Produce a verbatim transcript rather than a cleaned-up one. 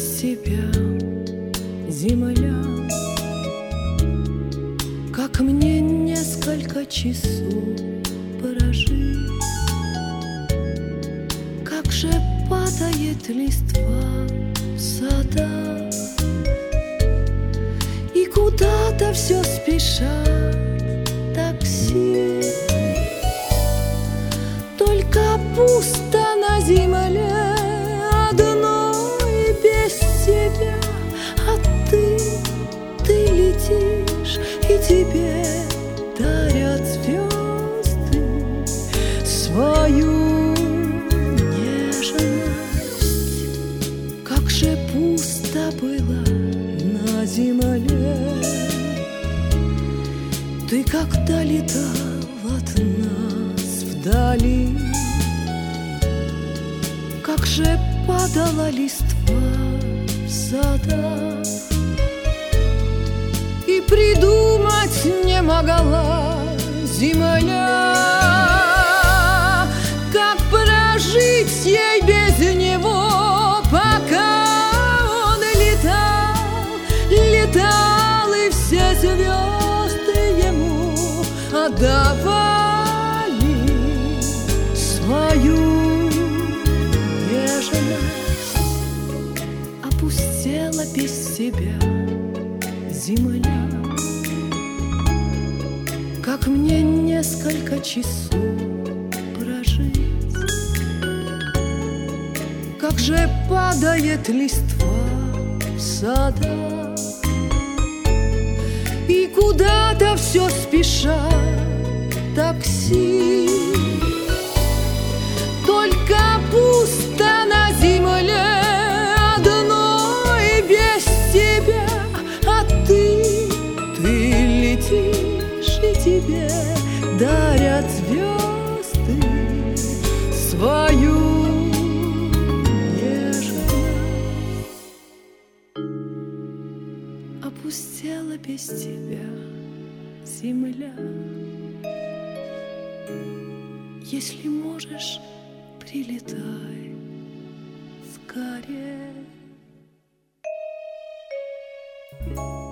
себя, земля, как мне несколько часов прожить, как же падает листва в садах, и куда-то все спешат такси. Только пусто на земле одной без тебя, а ты, ты летишь, и тебе дарят звезды свою нежность. Как же пусто было на земле, ты когда летал от нас вдали, как же падала листва в садах, и придумать не могла земля, как прожить ей без него, пока он летал, летал, и все звезды ему отдавали свою нежность. Опустела без себя земля, как мне несколько часов прожить, как же падает листва в садах, и куда-то все спешат такси. Только пусто на земле одной без тебя, а ты, ты летишь, и тебе дарят звезды свою нежность. Опустела без тебя земля, если можешь, прилетай скорее.